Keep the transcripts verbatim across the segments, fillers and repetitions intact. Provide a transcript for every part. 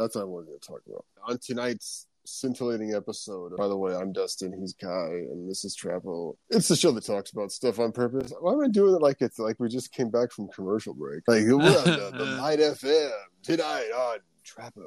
that's what I wanted to talk about. On tonight's scintillating episode, by the way, I'm Dustin, he's Kai, and this is Trapo. It's the show that talks about stuff on purpose. Why am I doing it like it's like we just came back from commercial break? Like, we're on the, the Light F M tonight on Trapo.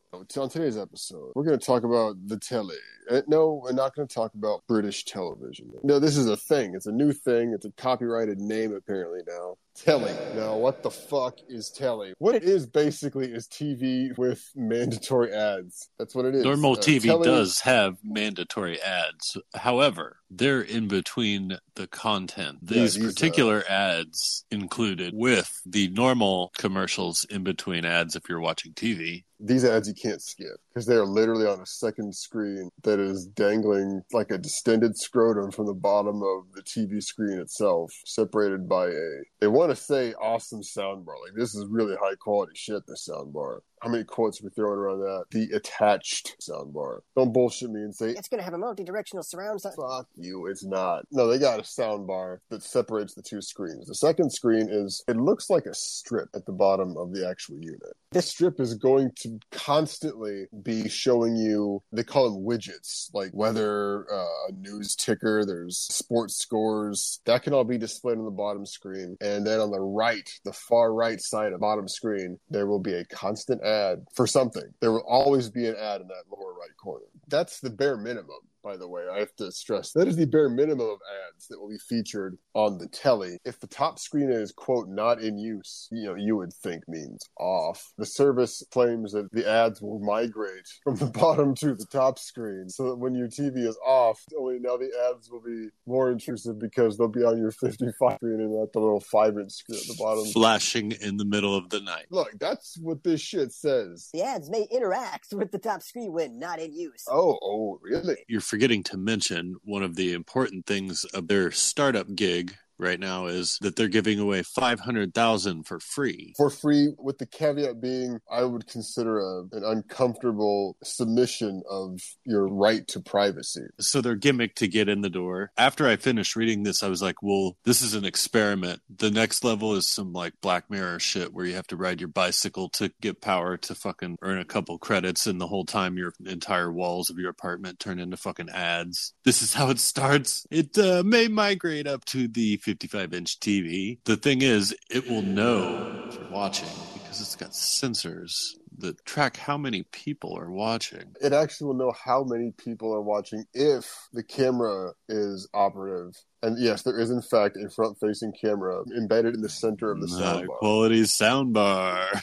On today's episode, we're going to talk about the telly. Uh, no, we're not going to talk about British television. No, this is a thing. It's a new thing. It's a copyrighted name, apparently, now. Telly. Now, what the fuck is telly? What it is, basically, is T V with mandatory ads. That's what it is. Normal uh, T V telly... does have mandatory ads. However, they're in between the content. These, yeah, these particular uh... ads included with the normal commercials in between ads if you're watching T V. These ads you can't skip because they're literally on a second screen that is dangling like a distended scrotum from the bottom of the T V screen itself, separated by a, they want to say awesome soundbar. Like, this is really high quality shit, this soundbar. How many quotes are we throwing around that? The attached soundbar. Don't bullshit me and say, it's going to have a multi-directional surround sound. Fuck you, it's not. No, they got a soundbar that separates the two screens. The second screen is, it looks like a strip at the bottom of the actual unit. This strip is going to constantly be showing you, they call them widgets, like weather, uh, a news ticker, there's sports scores. That can all be displayed on the bottom screen. And then on the right, the far right side of the bottom screen, there will be a constant ad for something. There will always be an ad in that lower right corner. That's the bare minimum, by the way. I have to stress that is the bare minimum of ads that will be featured on the telly. If the top screen is, quote, not in use, you know, you would think means off. The service claims that the ads will migrate from the bottom to the top screen so that when your T V is off, only now the ads will be more intrusive because they'll be on your fifty-five screen and not the little five-inch screen at the bottom. Flashing in the middle of the night. Look, that's what this shit says. The ads may interact with the top screen when not in use. Oh, oh, really? You're forgetting to mention one of the important things of their startup gig right now is that they're giving away five hundred thousand dollars for free. For free, with the caveat being, I would consider a, an uncomfortable submission of your right to privacy. So their gimmick to get in the door. After I finished reading this, I was like, well, this is an experiment. The next level is some like Black Mirror shit where you have to ride your bicycle to get power to fucking earn a couple credits, and the whole time your entire walls of your apartment turn into fucking ads. This is how it starts. It uh, may migrate up to the fifty-five inch T V. The thing is, it will know if you're watching because it's got sensors that track how many people are watching. It actually will know how many people are watching if the camera is operative. And yes, there is in fact a front-facing camera embedded in the center of the soundbar. High quality soundbar.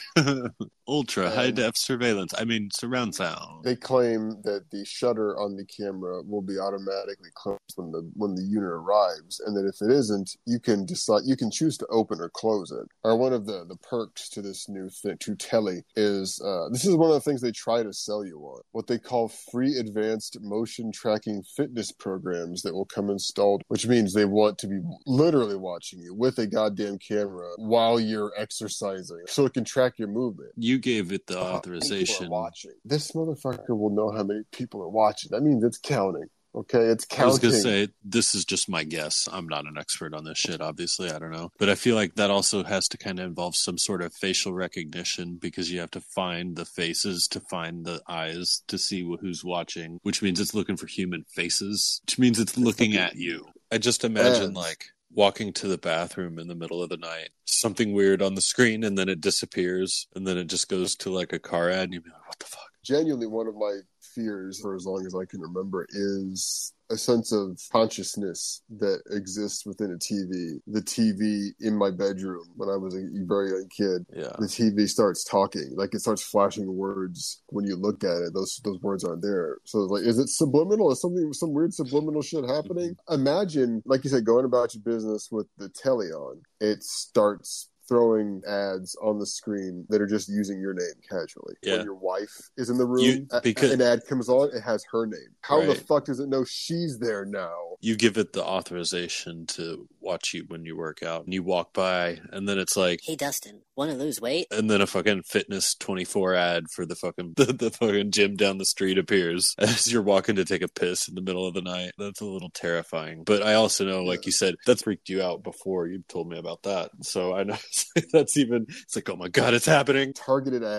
Ultra high def surveillance. I mean, surround sound. They claim that the shutter on the camera will be automatically closed when the when the unit arrives, and that if it isn't, you can decide you can choose to open or close it. Or one of the the perks to this new thing, to telly, is uh, this is one of the things they try to sell you on. What they call free advanced motion tracking fitness programs that will come installed, which means they want to be literally watching you with a goddamn camera while you're exercising, so it can track your movement. You gave it the uh, authorization. Watching. This motherfucker will know how many people are watching. That means it's counting. Okay, it's counting. I was going to say, this is just my guess. I'm not an expert on this shit, obviously. I don't know. But I feel like that also has to kind of involve some sort of facial recognition because you have to find the faces to find the eyes to see who's watching, which means it's looking for human faces, which means it's looking at you. I just imagine, and, like, walking to the bathroom in the middle of the night, something weird on the screen, and then it disappears, and then it just goes to, like, a car ad, and you'd be like, what the fuck? Genuinely, one of my fears, for as long as I can remember, is a sense of consciousness that exists within a T V. The T V in my bedroom when I was a very young kid, yeah. The T V starts talking, like it starts flashing words when you look at it. Those those words aren't there. So it's like, is it subliminal? Is something some weird subliminal shit happening? Imagine, like you said, going about your business with the telly on. It starts throwing ads on the screen that are just using your name casually. Yeah. When your wife is in the room, you, because, an ad comes on, it has her name. How right. the fuck does it know she's there now? You give it the authorization to watch you when you work out, and you walk by, and then it's like, hey Dustin, want to lose weight? And then a fucking Fitness twenty-four ad for the fucking the, the fucking gym down the street appears as you're walking to take a piss in the middle of the night. That's a little terrifying. But I also know, like yeah. you said, that's freaked you out before you told me about that. So I know that's even, it's like, oh my God, it's happening. Targeted ads.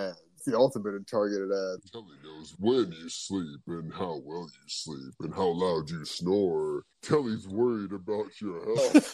the ultimate in targeted ads. Telly knows when you sleep and how well you sleep and how loud you snore. Telly's worried about your health.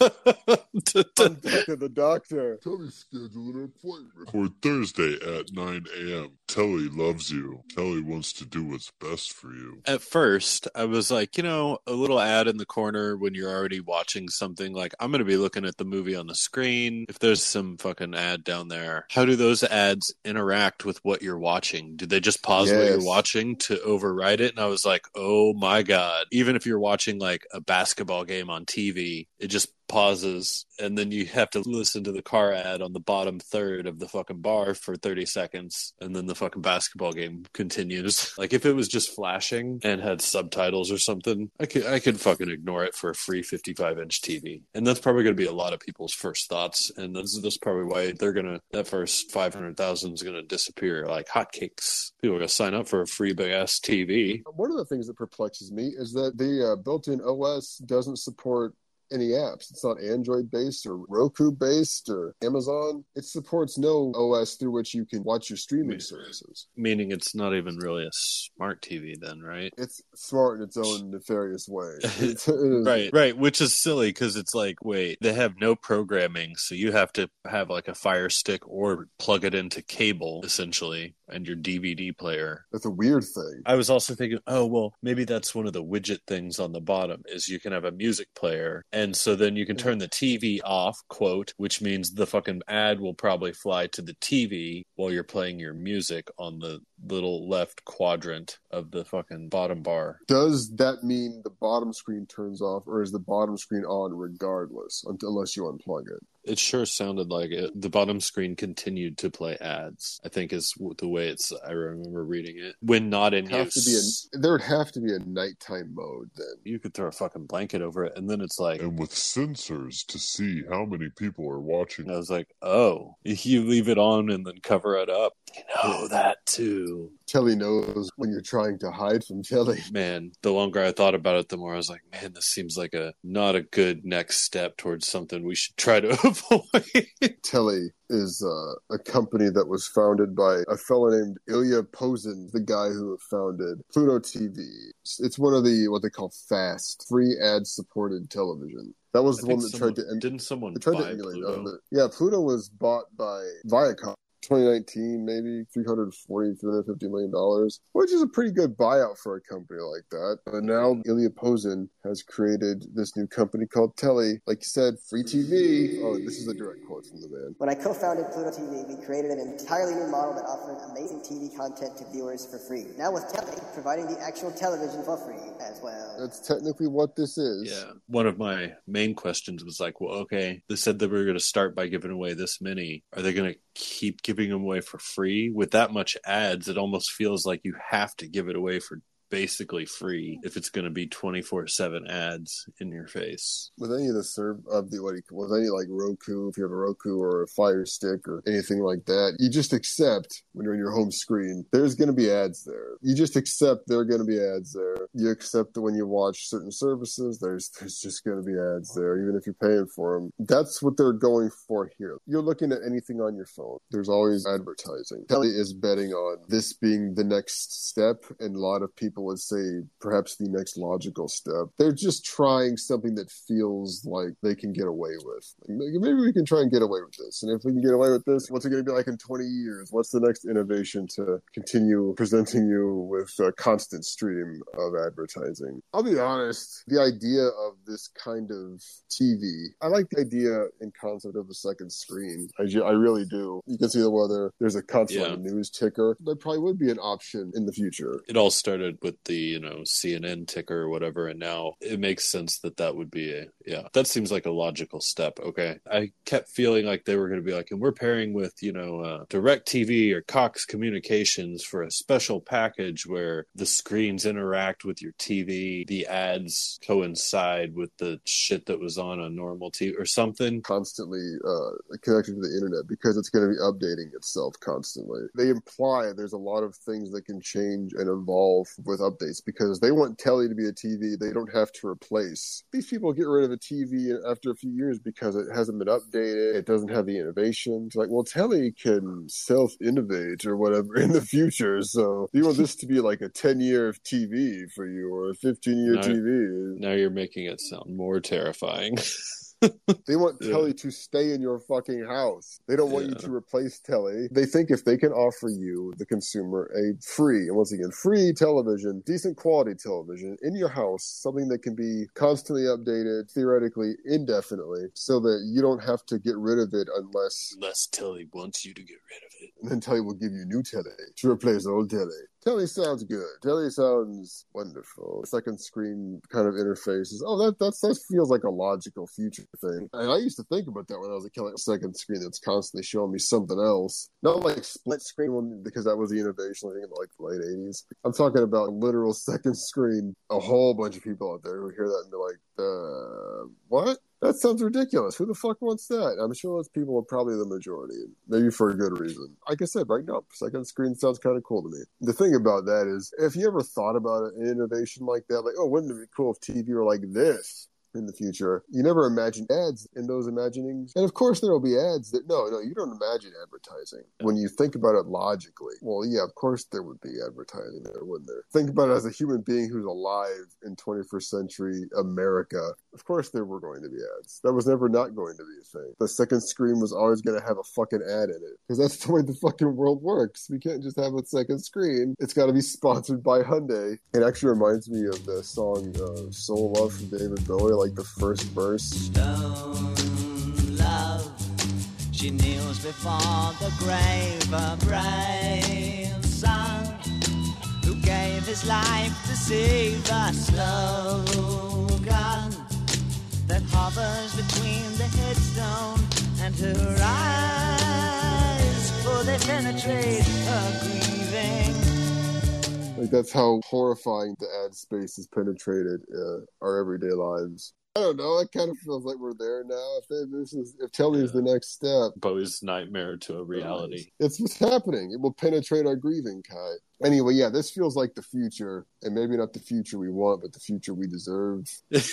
Contact the doctor. Telly's scheduled an appointment For Thursday at nine a.m. Telly loves you. Telly wants to do what's best for you. At first, I was like, you know, a little ad in the corner when you're already watching something. Like, I'm going to be looking at the movie on the screen. If there's some fucking ad down there, how do those ads interact with what you're watching? Do they just pause Yes. what you're watching to override it? And I was like, oh my God. Even if you're watching like a basketball game on T V, it just pauses, and then you have to listen to the car ad on the bottom third of the fucking bar for thirty seconds, and then the fucking basketball game continues. Like, if it was just flashing and had subtitles or something, I could I could fucking ignore it for a free fifty-five inch T V. And that's probably going to be a lot of people's first thoughts, and that's, that's probably why they're going to, that first five hundred thousand is going to disappear like hotcakes. People are going to sign up for a free big-ass T V. One of the things that perplexes me is that the uh, built-in O S doesn't support any apps. It's not Android based or Roku based or Amazon. It supports no O S through which you can watch your streaming services. Meaning it's not even really a smart T V then, right? It's smart in its own nefarious way. It's, it is, Right, right, which is silly because it's like, wait, they have no programming, so you have to have like a Fire Stick or plug it into cable, essentially, and your D V D player. That's a weird thing. I was also thinking, oh, well, maybe that's one of the widget things on the bottom, is you can have a music player, and so then you can turn the T V off, quote, which means the fucking ad will probably fly to the T V while you're playing your music on the little left quadrant of the fucking bottom bar. Does that mean the bottom screen turns off, or is the bottom screen on regardless, unless you unplug it? It sure sounded like it. The bottom screen continued to play ads, I think is the way it's, I remember reading it. When not in have use. To be a, there would have to be a nighttime mode then. You could throw a fucking blanket over it, and then it's like... and with sensors to see how many people are watching. I was like, oh, you leave it on and then cover it up. You know that too. Telly knows when you're trying to hide from Telly. Man, the longer I thought about it, the more I was like, man, this seems like a not a good next step towards something we should try to avoid. Telly is uh, a company that was founded by a fellow named Ilya Pozin, the guy who founded Pluto T V. It's one of the, what they call fast, free ad-supported television. That was I the think one that someone, tried to... Em- didn't someone tried buy to emulate Pluto? it. Yeah, Pluto was bought by Viacom. twenty nineteen, maybe three hundred forty, three hundred fifty million dollars, which is a pretty good buyout for a company like that. But now Ilya Pozin has created this new company called Telly. Like you said, free T V. Oh, this is a direct quote from the man. When I co-founded Pluto T V, we created an entirely new model that offered amazing T V content to viewers for free. Now with Telly, providing the actual television for free as well. That's technically what this is. Yeah. One of my main questions was like, well, okay, they said that we were going to start by giving away this many. Are they going to keep giving them away for free? With that much ads, it almost feels like you have to give it away for basically free if it's going to be twenty-four seven ads in your face. With any of the serve of the what do you, with any like Roku, if you have a Roku or a Fire Stick or anything like that, you just accept when you're in your home screen, there's going to be ads there. You just accept there are going to be ads there. You accept that when you watch certain services, there's there's just going to be ads there, even if you're paying for them. That's what they're going for here. You're looking at anything on your phone, there's always advertising. Telly is betting on this being the next step, and a lot of people would say perhaps the next logical step. They're just trying something that feels like they can get away with. Maybe we can try and get away with this. And if we can get away with this, what's it going to be like in twenty years? What's the next innovation to continue presenting you with a constant stream of advertising? I'll be honest, the idea of this kind of T V, I like the idea and concept of the second screen. I, I really do. You can see the weather. There's a constant Yeah. news ticker. That probably would be an option in the future. It all started with the, you know, C N N ticker or whatever, and now it makes sense that that would be a, yeah, that seems like a logical step. Okay. I kept feeling like they were going to be like, and we're pairing with, you know, uh, DirecTV or Cox Communications for a special package where the screens interact with your T V, the ads coincide with the shit that was on a normal T V or something. Constantly uh, connected to the internet because it's going to be updating itself constantly. They imply there's a lot of things that can change and evolve with updates because they want Telly to be a T V they don't have to replace. These people get rid of a T V after a few years because it hasn't been updated, it doesn't have the innovation. It's like, well, Telly can self-innovate or whatever in the future, so you want this to be like a ten-year T V for you or a fifteen-year now, T V. Now you're making it sound more terrifying. They want yeah. Telly to stay in your fucking house. They don't want yeah. you to replace Telly. They think if they can offer you, the consumer, a free, and once again, free television, decent quality television in your house, something that can be constantly updated, theoretically, indefinitely, so that you don't have to get rid of it unless... Unless Telly wants you to get rid of it. And then Telly will give you new Telly to replace old Telly. Telly sounds good. Telly sounds wonderful. Second screen kind of interfaces. Oh, that that's, that feels like a logical future thing. And I used to think about that when I was a kid, like a second screen that's constantly showing me something else. Not like split screen one, because that was the innovation, I think, in like the late eighties. I'm talking about literal second screen. A whole bunch of people out there who hear that and be like, uh, what? That sounds ridiculous. Who the fuck wants that? I'm sure those people are probably the majority, maybe for a good reason. Like I said, right now, second screen sounds kind of cool to me. The thing about that is, if you ever thought about an innovation like that, like, oh, wouldn't it be cool if T V were like this in the future? You never imagined ads in those imaginings. And of course there will be ads that, no, no, you don't imagine advertising. When you think about it logically, well, yeah, of course there would be advertising there, wouldn't there? Think about it as a human being who's alive in twenty-first century America. Of course there were going to be ads. That was never not going to be a thing. The second screen was always going to have a fucking ad in it. Because that's the way the fucking world works. We can't just have a second screen. It's got to be sponsored by Hyundai. It actually reminds me of the song uh, Soul Love from David Bowie, like the first verse. Stone love, she kneels before the grave, a brave son who gave his life to save the slogan that hovers between the headstone and her eyes, for they penetrate her grieving. Like, that's how horrifying the ad space has penetrated uh, our everyday lives. I don't know. It kind of feels like we're there now. If they, this is, if Telly is the next step, Bowie's nightmare to a reality. It's what's happening. It will penetrate our grieving, Kai. Anyway, yeah, this feels like the future, and maybe not the future we want, but the future we deserve.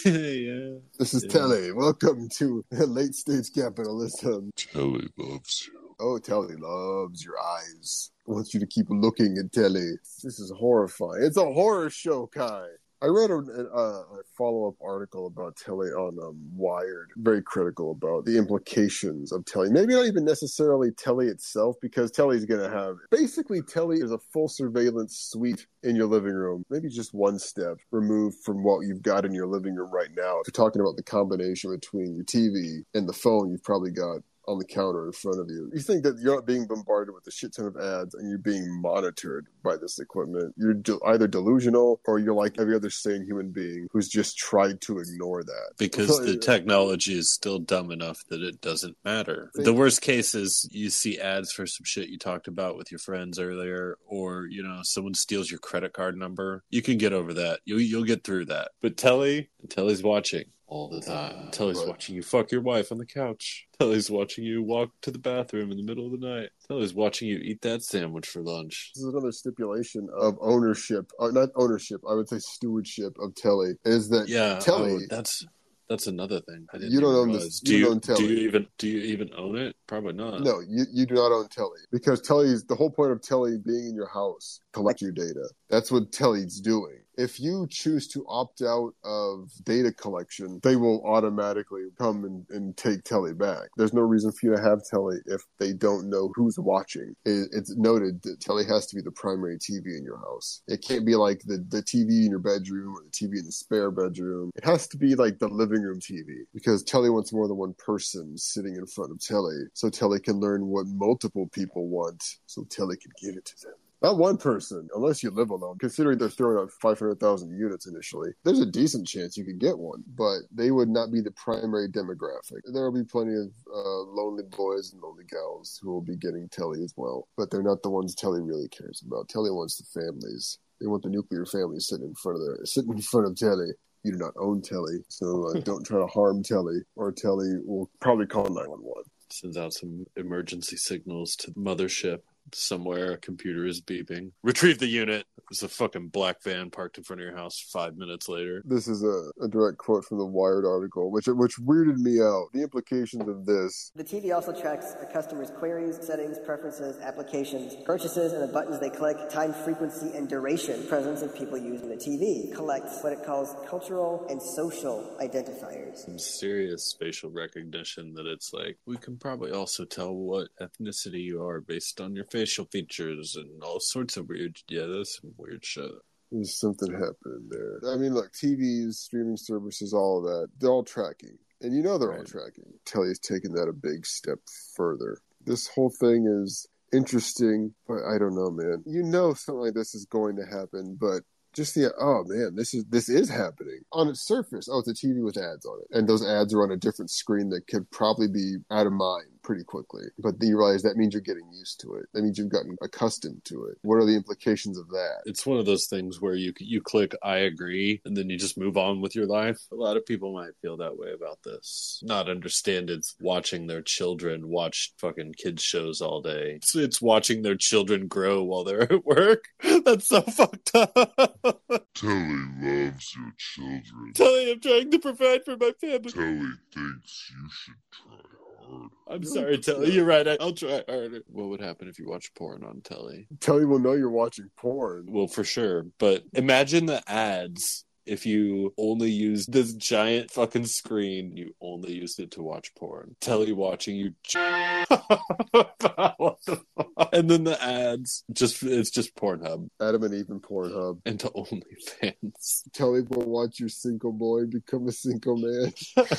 yeah. This is yeah. Telly. Welcome to late stage capitalism. Telly loves you. Oh, Telly loves your eyes. Wants you to keep looking at Telly. This is horrifying. It's a horror show, Kai. I read a, a, a follow-up article about Telly on um, Wired, very critical about the implications of Telly. Maybe not even necessarily Telly itself, because Telly's going to have... Basically, Telly is a full surveillance suite in your living room. Maybe just one step removed from what you've got in your living room right now. If you're talking about the combination between your T V and the phone you've probably got on the counter in front of you. You think that you're not being bombarded with a shit ton of ads and you're being monitored by this equipment. You're de- either delusional or you're like every other sane human being who's just tried to ignore that. Because so, the technology is still dumb enough that it doesn't matter. Think- the worst case is you see ads for some shit you talked about with your friends earlier, or, you know, someone steals your credit card number. You can get over that. You'll, you'll get through that. But Telly, Telly's watching. All the time. Telly's Right. watching you fuck your wife on the couch. Telly's watching you walk to the bathroom in the middle of the night. Telly's watching you eat that sandwich for lunch. This is another stipulation of ownership, uh, not ownership, I would say stewardship of Telly, is that Yeah, Telly... oh, that's that's another thing. I didn't You don't even own realize. this- Do you you, don't own Telly. do you even do you even own it? Probably not. No, you, you do not own Telly. Because Telly's, the whole point of Telly being in your house, collect your data. That's what Telly's doing. If you choose to opt out of data collection, they will automatically come and, and take Telly back. There's no reason for you to have Telly if they don't know who's watching. It, it's noted that Telly has to be the primary T V in your house. It can't be like the, the T V in your bedroom or the T V in the spare bedroom. It has to be like the living room T V, because Telly wants more than one person sitting in front of Telly, so Telly can learn what multiple people want, so Telly can give it to them. Not one person, unless you live alone. Considering they're throwing out five hundred thousand units initially, there's a decent chance you could get one, but they would not be the primary demographic. There will be plenty of uh, lonely boys and lonely gals who will be getting Telly as well, but they're not the ones Telly really cares about. Telly wants the families. They want the nuclear family sitting in front of their, sitting in front of Telly. You do not own Telly, so uh, don't try to harm Telly, or Telly will probably call nine one one. Sends out some emergency signals to the mothership. somewhere a computer is beeping. Retrieve the unit. There's a fucking black van parked in front of your house five minutes later. This is a, a direct quote from the Wired article, which which weirded me out. The implications of this. The T V also tracks a customer's queries, settings, preferences, applications, purchases, and the buttons they click, time, frequency, and duration, presence of people using the T V. Collects what it calls cultural and social identifiers. Some serious facial recognition that it's like, we can probably also tell what ethnicity you are based on your facial features and all sorts of weird, yeah, that's some weird shit. There's something happening there. I mean, look, T Vs, streaming services, all of that, they're all tracking. And you know they're right. all tracking. Telly's taken that a big step further. This whole thing is interesting, but I don't know, man. You know something like this is going to happen, but just the, oh man, this is this is happening. On its surface, oh, it's a T V with ads on it. And those ads are on a different screen that could probably be out of mind pretty quickly. But then you realize that means you're getting used to it. That means you've gotten accustomed to it. What are the implications of that? It's one of those things where you you click I agree and then you just move on with your life. A lot of people might feel that way about this. Not understand it's watching their children watch fucking kids shows all day. It's, it's watching their children grow while they're at work. That's so fucked up. Telly loves your children. Telly, I'm trying to provide for my family. Telly thinks you should try harder. I'm sorry, Telly. You're right. I'll try harder. What would happen if you watch porn on Telly? Telly will know you're watching porn. Well, for sure. But imagine the ads if you only used this giant fucking screen. You only used it to watch porn. Telly watching you. What the fuck? And then the ads. Just It's just Pornhub. Adam and Eve and Pornhub. And to OnlyFans. Telly will watch your single boy become a single man.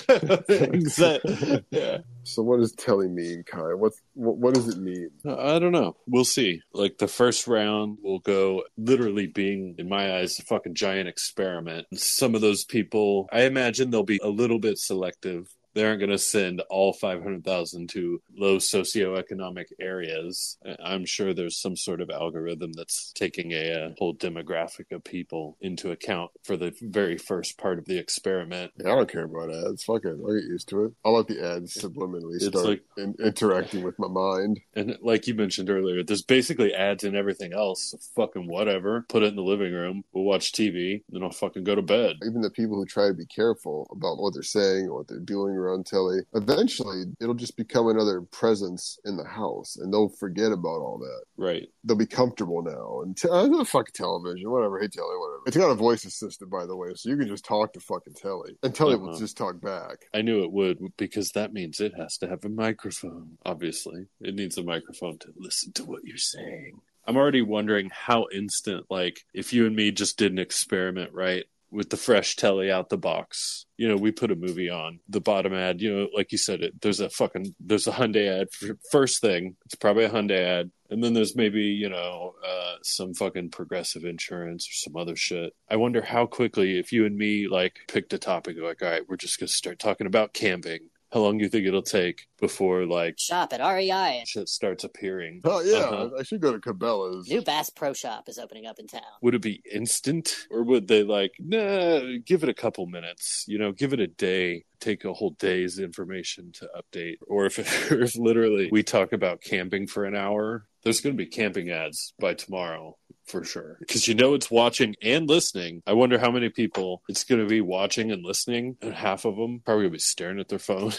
Exactly. Yeah. So what does Telly mean, Kai? What's, what, what does it mean? I don't know. We'll see. Like, the first round will go literally being, in my eyes, a fucking giant experiment. Some of those people, I imagine they'll be a little bit selective. They aren't going to send all five hundred thousand to low socioeconomic areas. I'm sure there's some sort of algorithm that's taking a, a whole demographic of people into account for the very first part of the experiment. Yeah, I don't care about ads. Fuck it. I'll get used to it. I'll let the ads subliminally it's start like, in, interacting with my mind. And like you mentioned earlier, there's basically ads in everything else. So fucking whatever. Put it in the living room. We'll watch T V. Then I'll fucking go to bed. Even the people who try to be careful about what they're saying or what they're doing around Telly, eventually it'll just become another presence in the house and they'll forget about all that. Right. They'll be comfortable now. And t- uh, fuck television, whatever. Hey, Telly, whatever. It's got a voice assistant, by the way, so you can just talk to fucking Telly. And Telly uh-huh. will just talk back. I knew it would, because that means it has to have a microphone. Obviously. It needs a microphone to listen to what you're saying. I'm already wondering how instant, like, if you and me just did an experiment, right? With the fresh Telly out the box. You know, we put a movie on. The bottom ad, you know, like you said, it there's a fucking, there's a Hyundai ad. For, first thing, it's probably a Hyundai ad. And then there's maybe, you know, uh, some fucking Progressive Insurance or some other shit. I wonder how quickly, if you and me, like, picked a topic, like, all right, we're just going to start talking about camping. How long do you think it'll take before, like... Shop at R E I. Shit starts appearing. Oh, yeah. Uh-huh. I should go to Cabela's. New Bass Pro Shop is opening up in town. Would it be instant? Or would they, like, nah, give it a couple minutes? You know, give it a day. Take a whole day's information to update. Or if, if literally we talk about camping for an hour, there's going to be camping ads by tomorrow. For sure. Because you know it's watching and listening. I wonder how many people it's going to be watching and listening, and half of them probably going to be staring at their phone.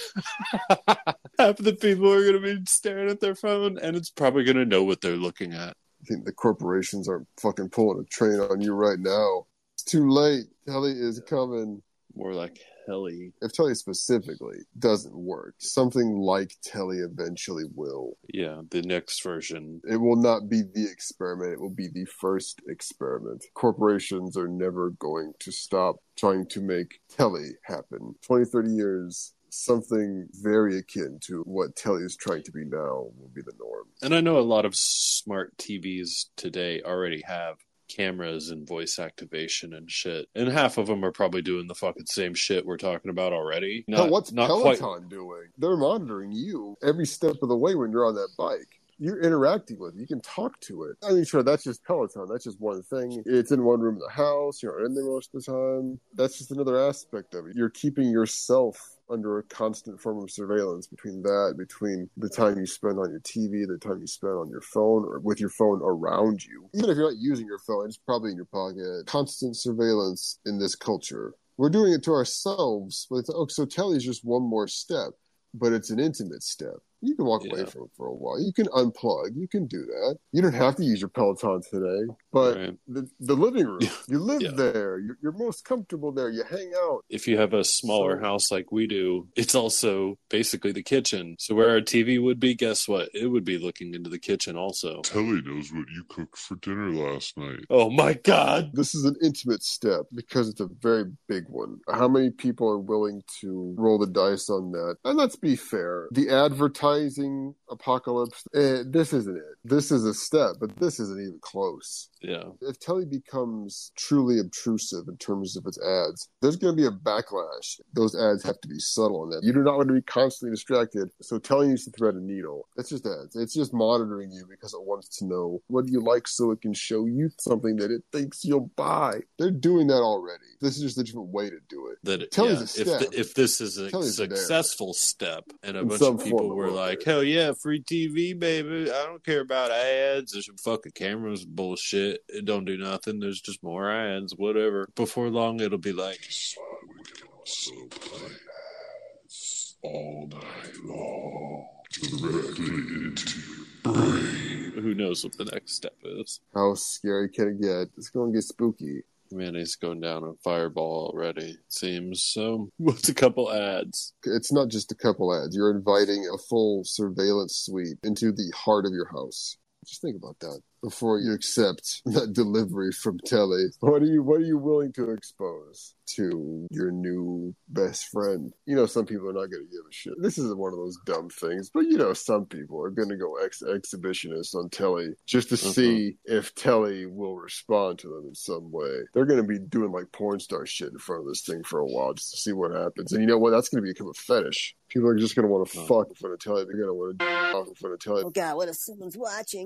Half of the people are going to be staring at their phone, and it's probably going to know what they're looking at. I think the corporations are fucking pulling a train on you right now. It's too late. Telly is coming. More like Telly. If Telly specifically doesn't work, something like Telly eventually will. Yeah, the next version. It will not be the experiment. It will be the first experiment. Corporations are never going to stop trying to make Telly happen. twenty, thirty years, something very akin to what Telly is trying to be now will be the norm. And I know a lot of smart T Vs today already have cameras and voice activation and shit. And half of them are probably doing the fucking same shit we're talking about already. Not, Hell, what's not Peloton quite... doing? They're monitoring you every step of the way when you're on that bike. you're interacting with it. You can talk to it. I mean, sure, that's just Peloton. That's just one thing. It's in one room in the house. You're not in there most of the time. That's just another aspect of it. You're keeping yourself under a constant form of surveillance between that, between the time you spend on your T V, the time you spend on your phone, or with your phone around you. Even if you're not using your phone, it's probably in your pocket. Constant surveillance in this culture. We're doing it to ourselves, but it's, oh, so Telly's just one more step, but it's an intimate step. You can walk yeah. away from it for a while. You can unplug. You can do that. You don't have to use your Peloton today. But right. the, the living room, you live yeah. there. You're, you're most comfortable there. You hang out. If you have a smaller so, house like we do, it's also basically the kitchen. So where our T V would be, guess what? It would be looking into the kitchen also. Telly knows what you cooked for dinner last night. Oh my God. This is an intimate step because it's a very big one. How many people are willing to roll the dice on that? And let's be fair. The advertising apocalypse, eh, this isn't it. This is a step, but this isn't even close. Yeah. If Telly becomes truly obtrusive in terms of its ads, there's going to be a backlash. Those ads have to be subtle in that. You do not want to be constantly distracted. So Telly needs to thread a needle. That's just ads. It's just monitoring you because it wants to know what do you like so it can show you something that it thinks you'll buy. They're doing that already. This is just a different way to do it. That it, Telly's yeah, a step. If, the, if this is a Telly's successful there. step and a In bunch of people form were like, hell yeah, free T V, baby. I don't care about ads. There's some fucking cameras, bullshit. It don't do nothing. There's just more ads, whatever. Before long, it'll be like, this is why we can also play ads all night long directly into your brain. Who knows what the next step is? How scary can it get? It's going to get spooky. Humanity's going down a fireball already, it seems. So, what's a couple ads? It's not just a couple ads. You're inviting a full surveillance suite into the heart of your house. Just think about that before you accept that delivery from Telly. What are you What are you willing to expose to your new best friend? You know, some people are not going to give a shit. This isn't one of those dumb things, but you know, some people are going to go ex- exhibitionist on Telly just to uh-huh. see if Telly will respond to them in some way. They're going to be doing like porn star shit in front of this thing for a while just to see what happens. And you know what? That's going to become a fetish. People are just going to want to fuck in front of Telly. They're going to want to off in front of Telly. Oh God, what if someone's watching?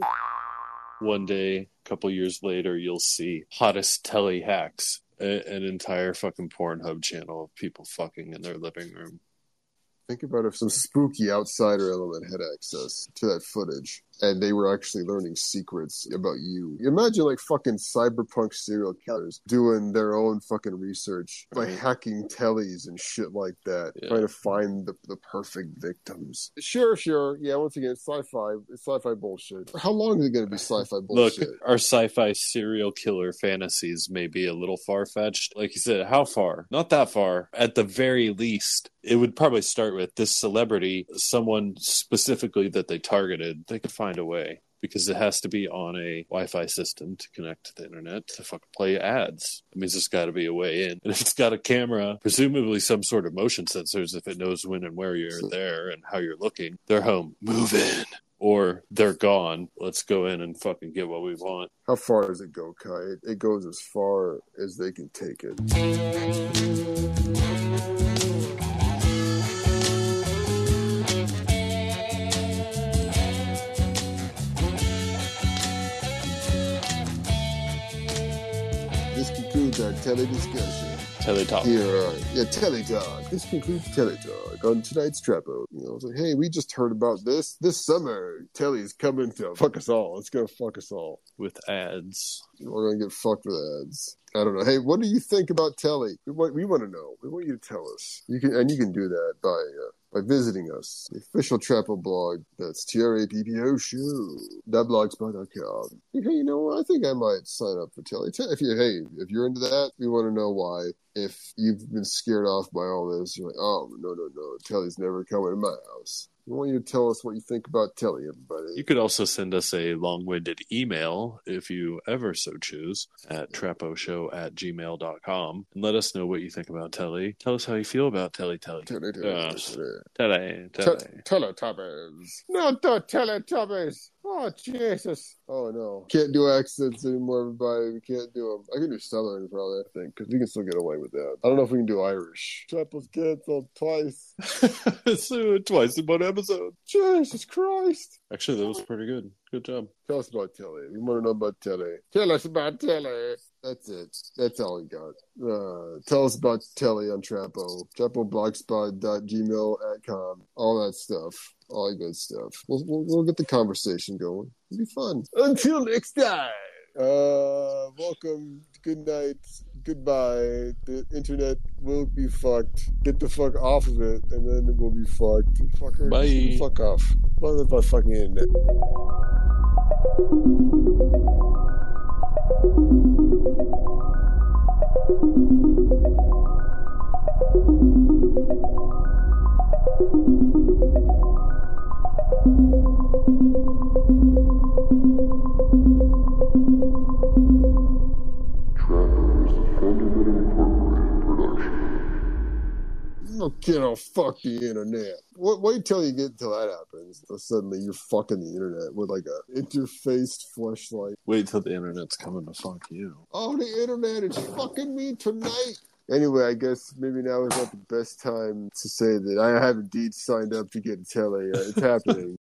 One day, a couple years later, you'll see hottest Telly hacks, a- an entire fucking Pornhub channel of people fucking in their living room. Think about if some spooky outsider element had access to that footage and they were actually learning secrets about you. Imagine like fucking cyberpunk serial killers doing their own fucking research by Right. hacking tellies and shit like that, Yeah. trying to find the, the perfect victims. Sure, sure. Yeah, once again, it's sci-fi. It's sci-fi bullshit. How long is it going to be sci-fi Look, bullshit? our sci-fi serial killer fantasies may be a little far-fetched. Like you said, how far? Not that far. At the very least, it would probably start with this celebrity, someone specifically that they targeted. They could find a way, because it has to be on a Wi-Fi system to connect to the internet to fucking play ads. It means there's got to be a way in. And if it's got a camera, presumably some sort of motion sensors, if it knows when and where you're there and how you're looking, they're home. Move in. Or they're gone. Let's go in and fucking get what we want. How far does it go, Kai? It, it goes as far as they can take it. This concludes our Telly discussion. Telly talk. Here, uh, yeah, Telly Talk. This concludes Telly Talk on tonight's Trapo. You know, it's like, hey, we just heard about this. This summer, Telly's coming to fuck us all. It's going to fuck us all. With ads. We're going to get fucked with ads. I don't know. Hey, what do you think about Telly? We want, we want to know. We want you to tell us. You can, and you can do that by uh, by visiting us. The official Trapo blog. That's T R A P P O show dot blogspot dot com. Hey, you know what? I think I might sign up for Telly. If you, hey, if you're into that, we want to know why. If you've been scared off by all this, you're like, oh, no, no, no. Telly's never coming to my house. We want you to tell us what you think about Telly, everybody. You could also send us a long-winded email, if you ever so choose, at traposhow at gmail dot com. And let us know what you think about Telly. Tell us how you feel about Telly Telly. Telly, Uh, Telly, Telly, Telly. Telly. Teletubbies. Not the Teletubbies. Oh, Jesus. Oh, no. Can't do accents anymore, everybody. We can't do them. I can do Southern, probably, I think, because we can still get away with that. I don't know if we can do Irish. Trap was canceled twice. So, twice in one episode. Jesus Christ. Actually, that was pretty good. Good job. Tell us about Telly. We want to know about Telly. Tell us about Telly. That's it. That's all we got. Uh, tell us about Telly on Trapo. Trapo blogspot dot gmail dot com. All that stuff. All that good stuff. We'll, we'll, we'll get the conversation going. It'll be fun. Until next time. Uh, welcome. Good night. Goodbye. The internet will be fucked. Get the fuck off of it, and then it will be fucked. Fucker. Bye. Just get the fuck off. What about fucking internet? You know, fuck the internet. Wait, wait till you get till that happens. So suddenly you're fucking the internet with like a interfaced fleshlight. Wait till the internet's coming to fuck you. Oh, the internet is fucking me tonight. Anyway, I guess maybe now is not the best time to say that I have indeed signed up to get a Telly. Uh, it's happening.